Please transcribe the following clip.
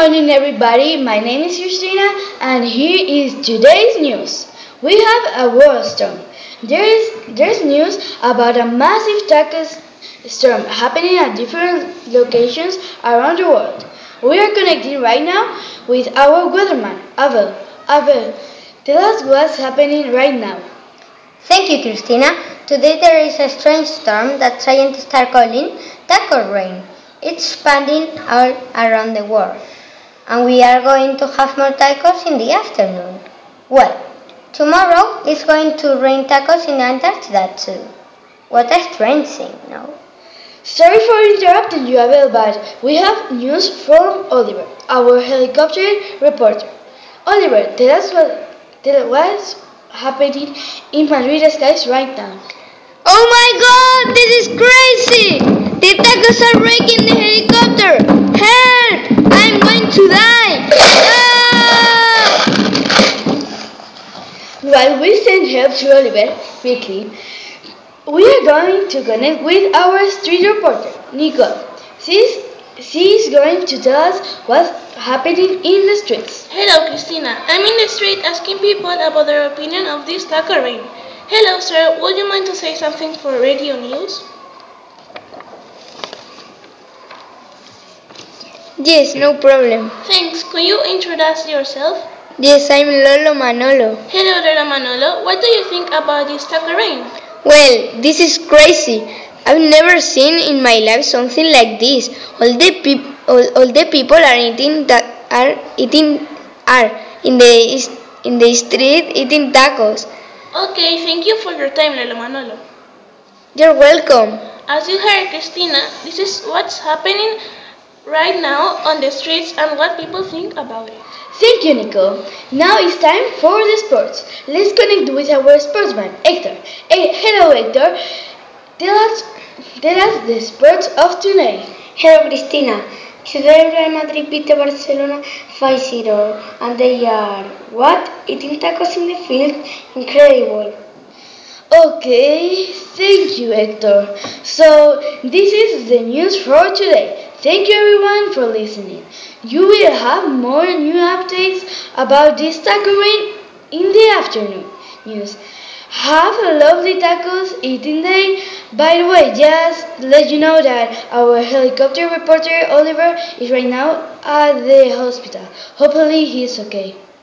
morning, everybody. My name is Christina, and here is today's news. We have a world storm. There's news about a massive taco storm happening at different locations around the world. We are connecting right now with our weatherman, Abel. Abel, tell us what's happening right now. Thank you, Christina. Today there is a strange storm that scientists are calling taco rain. It's spreading all around the world, and we are going to have more tacos in the afternoon. Well, tomorrow it's going to rain tacos in Antarctica too. What a strange thing, no? Sorry for interrupting you, Abel, but we have news from Oliver, our helicopter reporter. Oliver, tell us what's happening in Madrid skies right now. Oh my god, this is crazy! The tacos are wrecking the helicopter! Help! I'm going to die! Ah! While we send help to Oliver quickly, we are going to connect with our street reporter, Nicole. She is going to tell us what's happening in the streets. Hello, Christina. I'm in the street asking people about their opinion of this taco rain. Hello, sir. Would you mind to say something for radio news? Yes, no problem. Thanks. Could you introduce yourself? Yes, I'm Lolo Manolo. Hello, Lolo Manolo. What do you think about this taco rain? Well, this is crazy. I've never seen in my life something like this. All the people are in the street eating tacos. Okay, thank you for your time, Lolo Manolo. You're welcome. As you heard, Christina, this is what's happening right now on the streets and what people think about it. Thank you, Nicole. Now it's time for the sports. Let's connect with our sportsman, Hector. Hey, hello, Hector. Tell us the sports of today. Hello, Christina. Today Real Madrid beat Barcelona 5-0, and they are eating tacos in the field? Incredible. Okay, thank you, Hector. So, this is the news for today. Thank you, everyone, for listening. You will have more new updates about this taco rain in the afternoon news. Have a lovely tacos eating day. By the way, just let you know that our helicopter reporter Oliver is right now at the hospital. Hopefully, he's okay.